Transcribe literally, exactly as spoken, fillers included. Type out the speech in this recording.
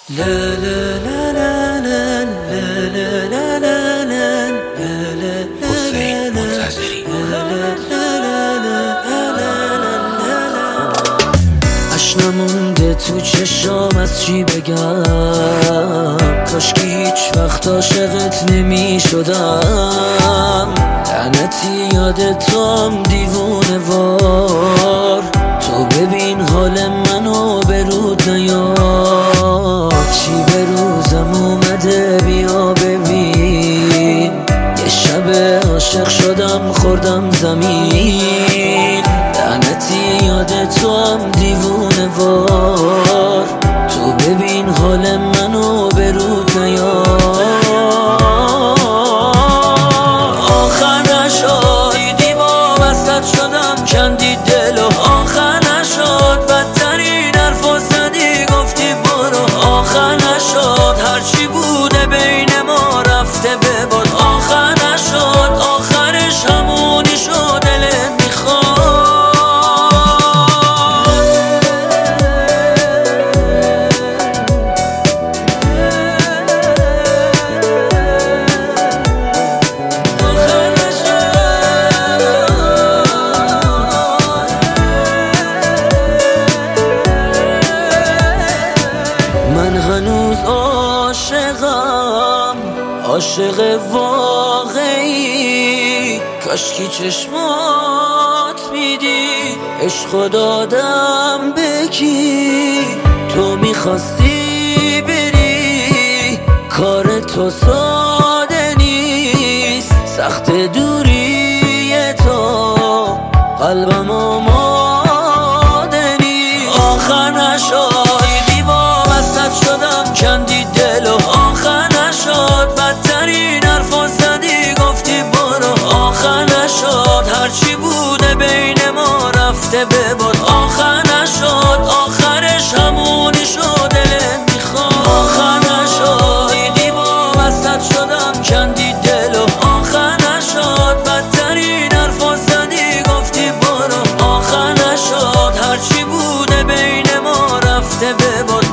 حسین منتظری. اش نمونده تو چشام، از چی بگم؟ کاشکی هیچ وقت عاشقت نمی شدم. لعنتی یاد توام دیوونه وار. تو ببین حال منو به رود نیار. چی به روزم اومده بیا ببین. یه شب عاشق شدم خوردم زمین. لعنتی یاد توام دیوونه وار. تو ببین حال منو به رود نیار. آخر نشد دیوا وسط شدم کندی دلو. آخر نشد بدترین حرفا زدی گفتی برو. آخر نشد هرچی بوده بین ما رفته به باد. آخر نشد آخرش همونی شد دلت میخواد. من هنوز عاشقم، عاشق واقعی. کاشکی چشمات میدی عشقو دادم به کی. تو میخواستی بری کار تو ساده نیست. سخت دوری تو قلبم آماده نیست. آخر نشد شدم کندی دلو. آخر نشد بدترین حرفا زدی گفتی برو. آخر نشد هرچی بوده بین ما رفته به باد. آخر نشد آخرش همونی شد دلت میخواد. آخر نشد دیوا وسط شدم کندی دلو. آخر نشد بدترین حرفا زدی گفتی برو. آخر نشد هرچی بوده بین ما رفته به باد.